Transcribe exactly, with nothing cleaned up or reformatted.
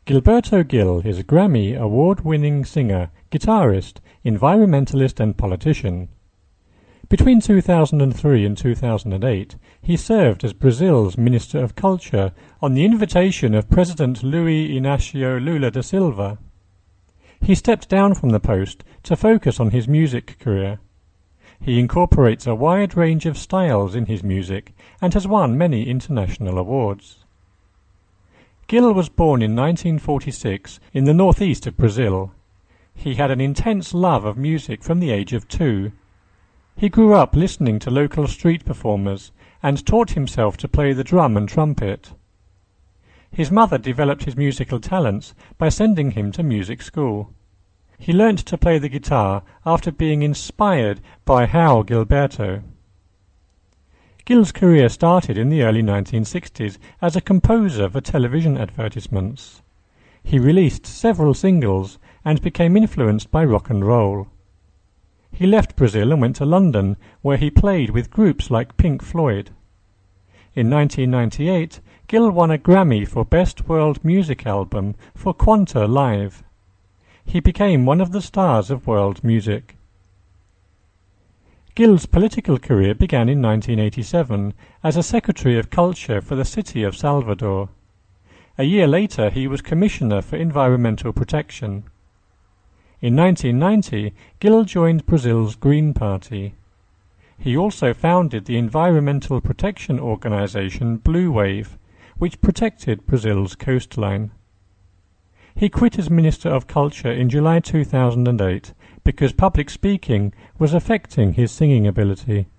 Gilberto Gil is a Grammy award-winning singer, guitarist, environmentalist and politician. Between two thousand three and two thousand eight, he served as Brazil's Minister of Culture on the invitation of President Luiz Inácio Lula da Silva. He stepped down from the post to focus on his music career. He incorporates a wide range of styles in his music and has won many international awards. Gil was born in nineteen forty-six in the northeast of Brazil. He had an intense love of music from the age of two. He grew up listening to local street performers and taught himself to play the drum and trumpet. His mother developed his musical talents by sending him to music school. He learnt to play the guitar after being inspired by João Gilberto. Gil's career started in the early nineteen sixties as a composer for television advertisements. He released several singles and became influenced by rock and roll. He left Brazil and went to London, where he played with groups like Pink Floyd. In nineteen ninety-eight, Gil won a Grammy for Best World Music Album for Quanta Live. He became one of the stars of world music. Gil's political career began in nineteen eighty-seven as a Secretary of Culture for the city of Salvador. A year later he was Commissioner for Environmental Protection. In nineteen ninety, Gil joined Brazil's Green Party. He also founded the environmental protection organization Blue Wave, which protected Brazil's coastline. He quit as Minister of Culture in July two thousand eight because public speaking was affecting his singing ability.